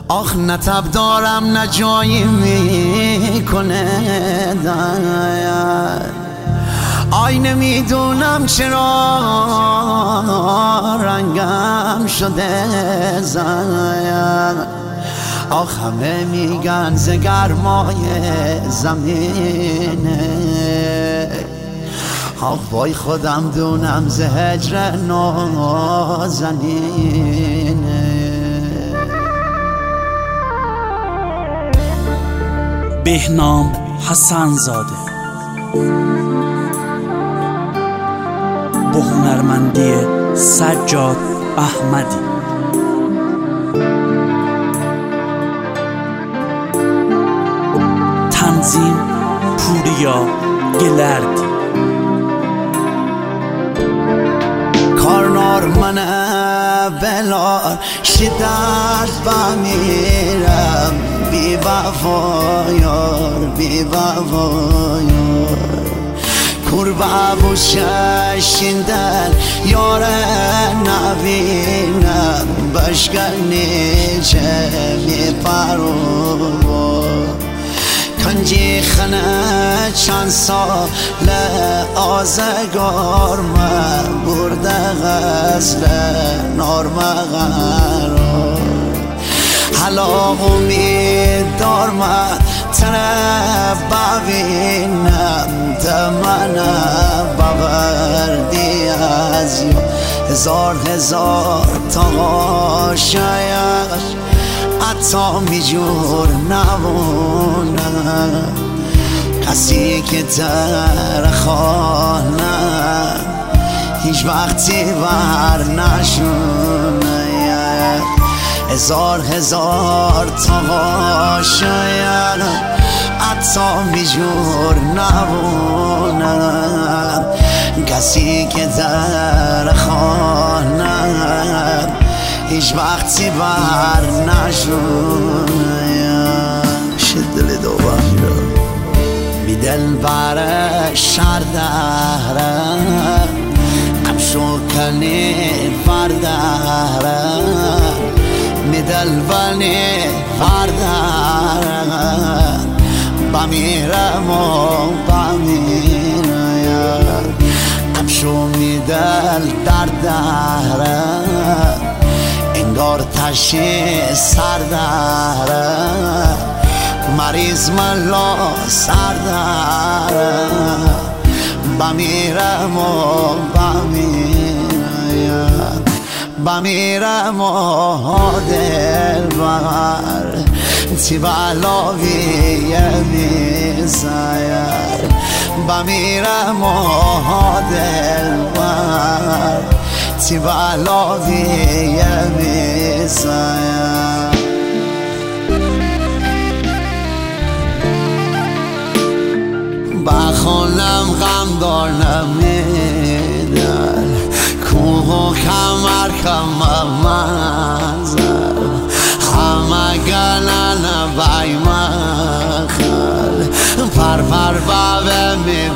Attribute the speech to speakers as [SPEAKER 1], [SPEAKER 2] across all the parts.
[SPEAKER 1] آخ نه تب دارم نه جایی میکنه آی نمیدونم چرا رنگم شده آخ همه میگن ز گرمای زمینه آخ وای خودم دونم ز هجر نازنینه.
[SPEAKER 2] بهنام حسن‌زاده با هنرمندی سجاد احمدی. تنظیم پوریا گلردی.
[SPEAKER 1] کارنار منه بلار شدت بمیرم بی وفایار بی وفایار کربه و ششیندن یار نبینم بشکنی چه می پرو کنجی خنه چند سال آزگار من برده غزل نارمغرار حالا امید دار من تنه ببینم دمنه ببردی از یو هزار هزار تا شاید حتی میجور نمونه کسی که در خانه هیچ وقتی بر نشونه هزار هزار تا شاید حتی میجور نمونه کسی که در خانه هیچ وقتی بر نشونه شد دل دوباره بی دل بر شردهره ام شکنی فردهره می دل بنی فردهره بمیرم و بمیرم ام شو می دل دردهره انگار تشی سرداره مریض ملا سرداره بمیرم و بمیرم بمیرم و دل بر تی بلاوی میزایر بمیرم و دل بر تی بلاوی میزایر بخونم غم دار نمیدن کوه و کمر کمر منزل همه گلن بای مخل پر پر بابه می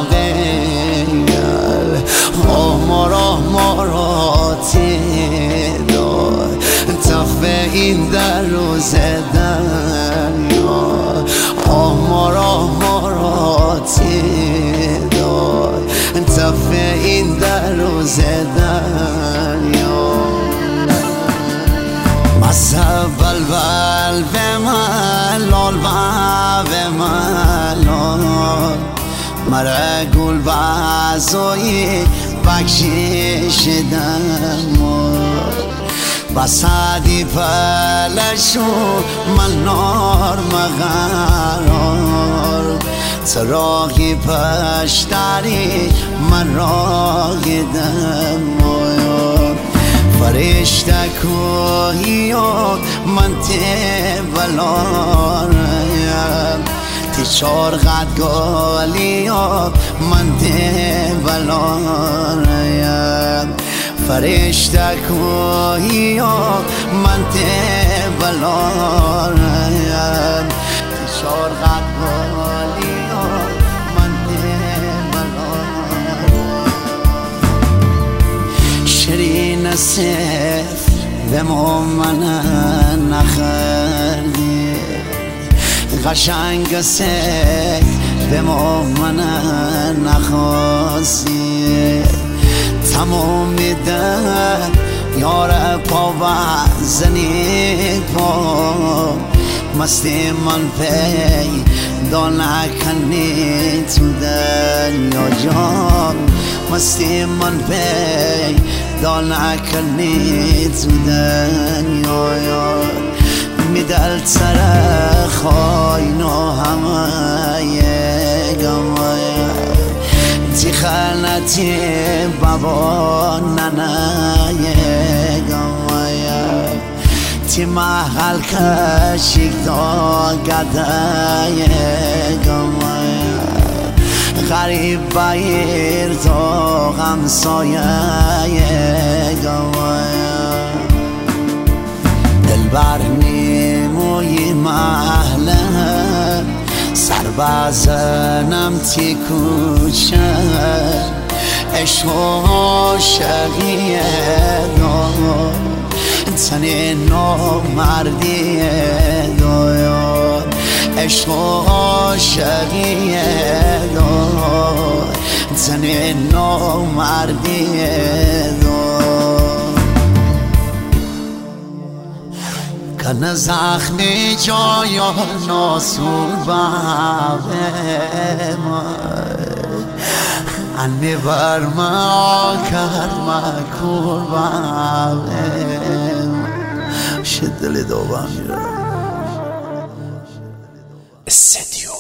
[SPEAKER 1] باقیل مراتی دار تف این در روز دنیا مراتی دار تف این در روز دنیا مذهب بلبل به ملال به ملال مرا گل بازوی بخشش دمار بسادی پلشو من نار مغرار تراغی پشتری من راغی دمار فرشته کوهی و من تبلارم تی چار قد گالی و من تبلارم فرشته کوهی و من تبلارم تی چار قد گالی و من تبلارم شرین صفر به من نخردی قشنگ سه به من نخواستی تمام در یار پا زنی پا مستی من پی دان نکنی تو دنیا جان مستی من پی دان نکنی تو دنیا میدل سر خواینو همه گمه تی خلطی بابا ننه گمه تی محل کشیک دا گده گمه غریب بیر تا غمسایه گمه دلبر نیموی محله سر بزنم تی کوچه عشق و عاشقیه دار تن نامردیه دار عشق و عاشقیه دار تن نامردیه دار کنه زخمی جایا ناسور بابه انی برما کرما کربابه شد دل دوام استدیو